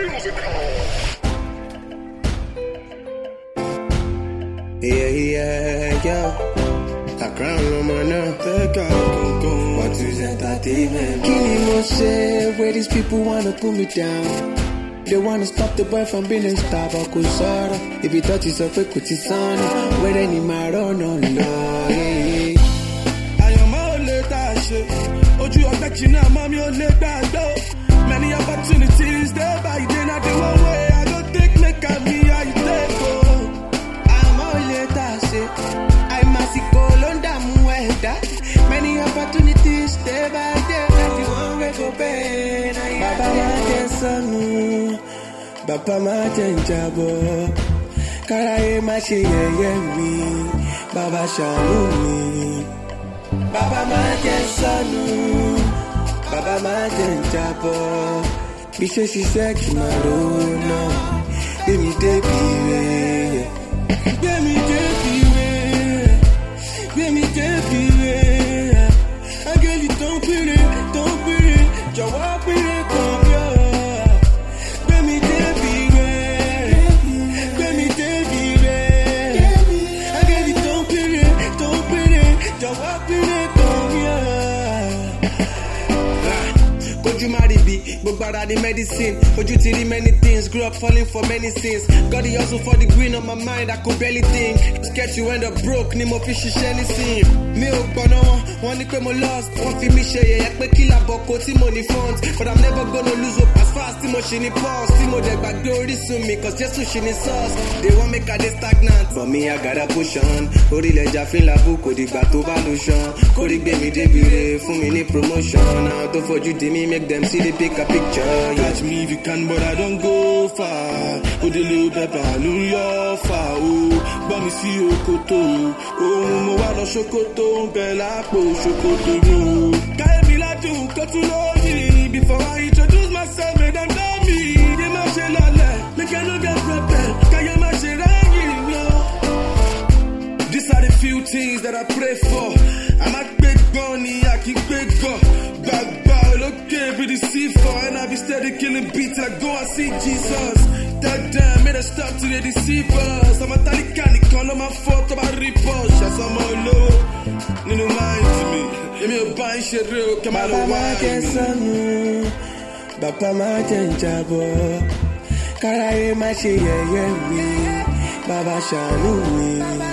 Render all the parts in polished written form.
I crown on my neck, take out, go. What is entertainment? Killing no say, where these people wanna put me down. They wanna stop the boy from being a star, but could sorrow. If he touches a fake with his son, where any matter, no, no, yeah. I am all that shit. Oh, you are that you know, mommy, you're that though. Many opportunities, day by day, not the one way. I don't think, make up me, how you take, oh. I'm all that shit. I'm a sickle on that mueda. Many opportunities, day by day, not the one way for pain. Baba, my son. Baba ma jabo, karaye ma ṣe yẹ̀yẹ́ mi, Baba ṣàánú mi. Baba ma jẹ sọnù, Baba ma jẹ jabo, bí ṣe ṣiṣẹ́ kí n máa rówó náà, gbé mi débi rẹ̀, gbé mi débi rẹ̀, gbé mi débi rẹ̀, áńgẹ́lì tó ń péré, jọ̀wọ́ péré kan bí ọ̀. But the medicine, you see many things, grew up falling for many sins. Got the hustle for the green on my mind, I could barely think. Scared you end up broke, ni mo fi ṣiṣẹ́ nísìn. Mi ò gbọ́nà wọn ní pé mo lost. Wọ́n fi mi ṣe yẹ̀yẹ́ pé kí làbọ̀kọ̀ tí mo ní funds. But I'm never gonna lose hope as fast tí mo ṣe ní pulse. Tí mo dẹ̀ gbàgbé orísun mi, cause Jésù ṣe ní sauce. They won't make I dey stagnant, but me I gotta push on. Orílẹ̀ èjà fi ń labú kò dìgbà tó bá lu ṣan. Kórìí gbé mi débi re fún mi ní promotion. Àwọn tó fojú di mi make them see the bigger picture. Catch me if you can, but I don't go far. Oh, the little pepper, New York far. Oh, but me see Okoto. Oh, mo wa no Sokoto, Bella po Sokoto mo. Kaya mi la do, go to know me. Before I introduce myself, make them know me. They ma say lale, make I no get problem. Kaya ma say rangi, yo. These are the few things that I pray for. I'm a big bunny, I keep big go. Back okay, be the C4, and I be steady killing beats. I go and see Jesus. That damn, made a stop to the deceivers. I'm a Talikani, call on my fault about repulse. Yes, I'm all low. No mind to me. Give me a bind, shit real. Come out of wine. Baba ma jabo, karaye ma ṣe yẹ̀yẹ́ mi, Baba ṣàánú mi.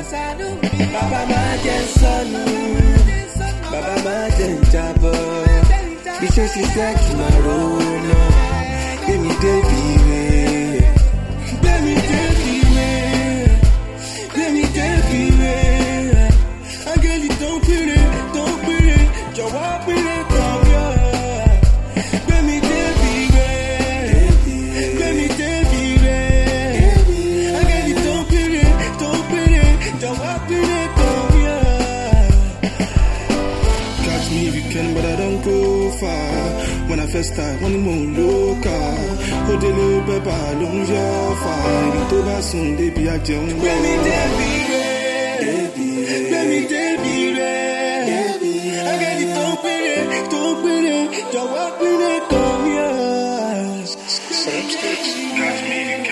Baba ma jẹ sọnù, Baba ma jabo. Bí ṣe ṣiṣẹ́ kí n máa rówó náà, gbé mi débi rẹ̀, gbé mi débi rẹ̀, gbé mi débi rẹ̀. Áńgẹ́lì tó ń péré, jọ̀wọ́ péré kan bí ọ̀. Gbé mi débi rẹ̀, gbé mi débi rẹ̀. Áńgẹ́lì tó ń péré, jọ̀wọ́ péré kan bí ọ̀. Catch me if you can, but I don't go far. When I first start, one more local. Oh, the little pepper, long your fire. It over soon, baby, I jump. Let me Debbie, let me Debbie, I get it, don't put it, don't walk with it, come here. Catch me if you